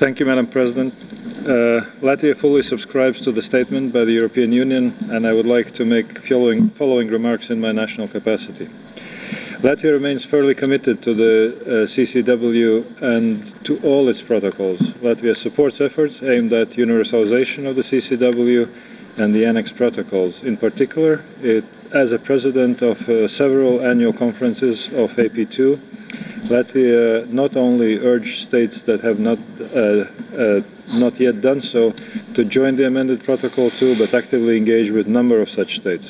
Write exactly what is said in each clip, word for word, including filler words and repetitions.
Thank you, Madam President. Uh, Latvia fully subscribes to the statement by the European Union, and I would like to make following, following remarks in my national capacity. Latvia remains firmly committed to the uh, C C W and to all its protocols. Latvia supports efforts aimed at universalization of the C C W and the annex protocols. In particular, it, as a president of uh, several annual conferences of A P two, Latvia not only urged states that have not uh, uh, not yet done so to join the amended Protocol two, but actively engage with a number of such states.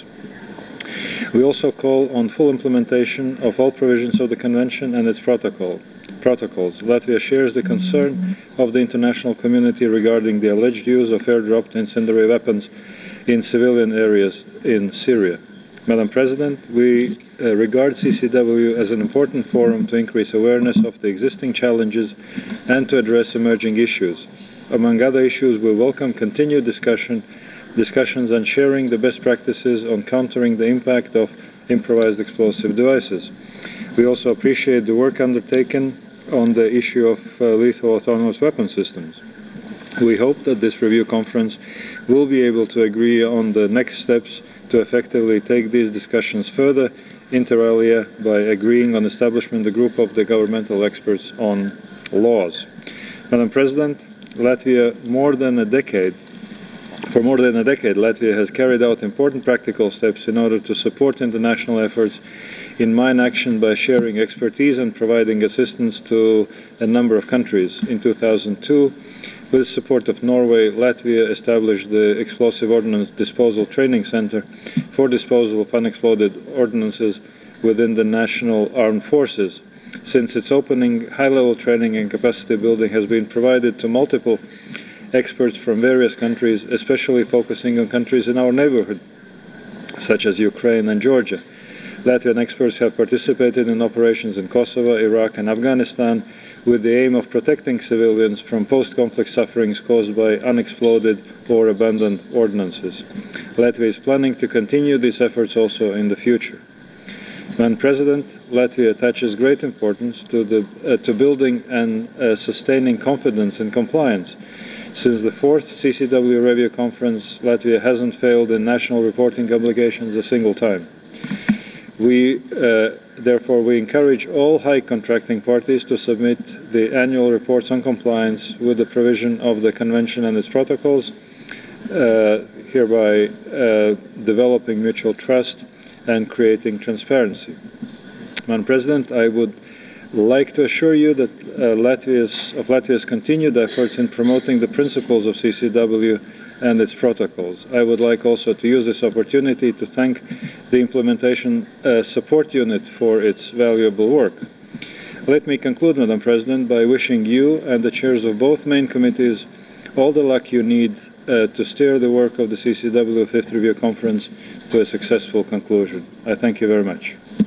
We also call on full implementation of all provisions of the Convention and its protocol, protocols. Latvia shares the concern of the international community regarding the alleged use of airdropped incendiary weapons in civilian areas in Syria. Madam President, we uh, regard C C W as an important forum to increase awareness of the existing challenges and to address emerging issues. Among other issues, we welcome continued discussion, discussions on sharing the best practices on countering the impact of improvised explosive devices. We also appreciate the work undertaken on the issue of uh, lethal autonomous weapon systems. We hope that this review conference will be able to agree on the next steps to effectively take these discussions further, inter alia by agreeing on establishment of the group of the governmental experts on laws. Madam President, Latvia more than a decade For more than a decade, Latvia has carried out important practical steps in order to support international efforts in mine action by sharing expertise and providing assistance to a number of countries. In two thousand two, with the support of Norway, Latvia established the Explosive Ordnance Disposal Training Center for disposal of unexploded ordnances within the National Armed Forces. Since its opening, high-level training and capacity building has been provided to multiple experts from various countries, especially focusing on countries in our neighborhood, such as Ukraine and Georgia. Latvian experts have participated in operations in Kosovo, Iraq and Afghanistan with the aim of protecting civilians from post-conflict sufferings caused by unexploded or abandoned ordnances. Latvia is planning to continue these efforts also in the future. Madam President, Latvia attaches great importance to, the, uh, to building and uh, sustaining confidence in compliance. Since the fourth C C W review conference, Latvia hasn't failed in national reporting obligations a single time. We, uh, therefore, we encourage all high contracting parties to submit the annual reports on compliance with the provision of the Convention and its protocols, uh, hereby uh, developing mutual trust and creating transparency. Madam President, I would like to assure you that uh, Latvia's, of Latvia's continued efforts in promoting the principles of C C W and its protocols. I would like also to use this opportunity to thank the Implementation uh, Support Unit for its valuable work. Let me conclude, Madam President, by wishing you and the chairs of both main committees all the luck you need uh, to steer the work of the C C W Fifth Review Conference to a successful conclusion. I thank you very much.